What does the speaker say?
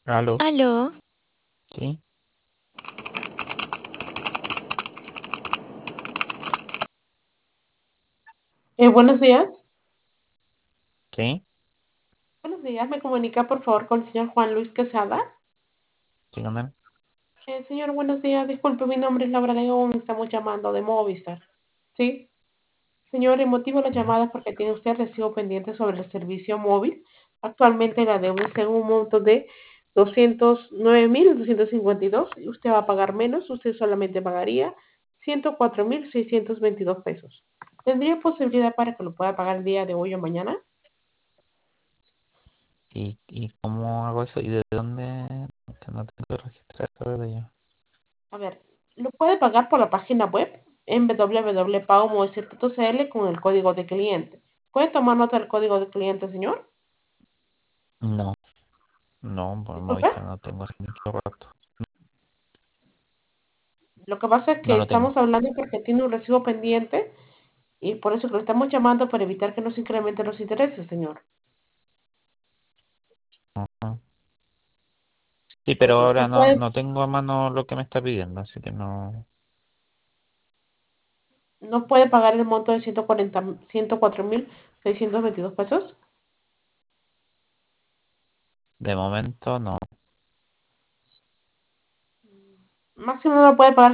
Aló, Aló, ¿sí? Buenos días. ¿Sí? Buenos días. ¿Me comunica por favor con el señor Juan Luis Quesada? ¿Sí con él? Señor, buenos días. Disculpe, mi nombre es Laura León. Estamos llamando de Movistar. ¿Sí? Señor, el motivo de la Ya. llamada es porque tiene usted recibo pendiente sobre el servicio móvil. Actualmente la deuda está en un monto de 209.252 y usted va a pagar menos. Usted solamente pagaría 104.622 pesos. ¿Tendría posibilidad para que lo pueda pagar el día de hoy o mañana? ¿Y cómo hago eso? ¿Y de dónde? Que no tengo registrado de yo. A ver, lo puede pagar por la página web en www.pagomovilset.cl con el código de cliente. ¿Puede tomar nota del código de cliente, señor? No, no, por Disculpe. Movistar no tengo hace mucho rato. Lo que pasa es No que lo tengo. estamos hablando porque tiene un recibo pendiente y por eso que lo estamos llamando para evitar que nos incrementen los intereses, señor. Ajá. Sí, pero Bueno, ahora no puede, no tengo a mano lo que me está pidiendo, así que no. no puede pagar el monto de 104.622 pesos. De momento no. Máximo no lo puede pagar